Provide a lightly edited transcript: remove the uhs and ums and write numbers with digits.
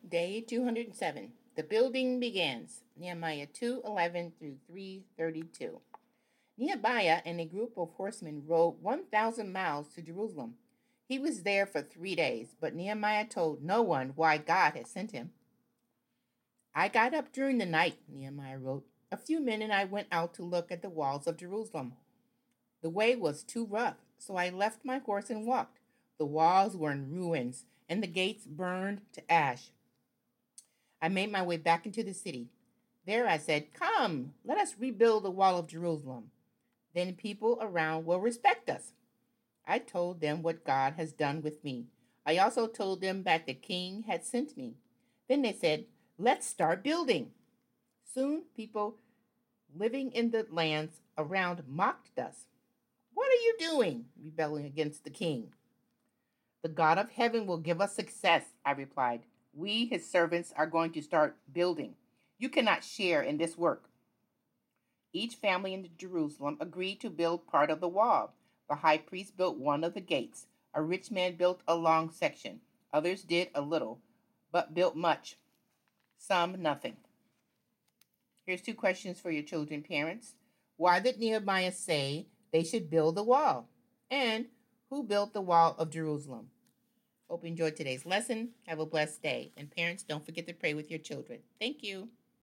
Day 207. The building begins. Nehemiah 2:11 through 3:32. Nehemiah and a group of horsemen rode 1,000 miles to Jerusalem. He was there for 3 days, but Nehemiah told no one why God had sent him. I got up during the night, Nehemiah wrote. A few men and I went out to look at the walls of Jerusalem. The way was too rough, so I left my horse and walked. The walls were in ruins, and the gates burned to ash. I made my way back into the city. There I said, "Come, let us rebuild the wall of Jerusalem. Then people around will respect us." I told them what God has done with me. I also told them that the king had sent me. Then they said, "Let's start building." Soon people living in the lands around mocked us. "What are you doing, rebelling against the king?" "The God of heaven will give us success," I replied. "We, his servants, are going to start building. You cannot share in this work." Each family in Jerusalem agreed to build part of the wall. The high priest built one of the gates. A rich man built a long section. Others did a little, but built much. Some nothing. Here's 2 questions for your children, parents. Why did Nehemiah say they should build the wall? And who built the wall of Jerusalem? Hope you enjoyed today's lesson. Have a blessed day. And parents, don't forget to pray with your children. Thank you.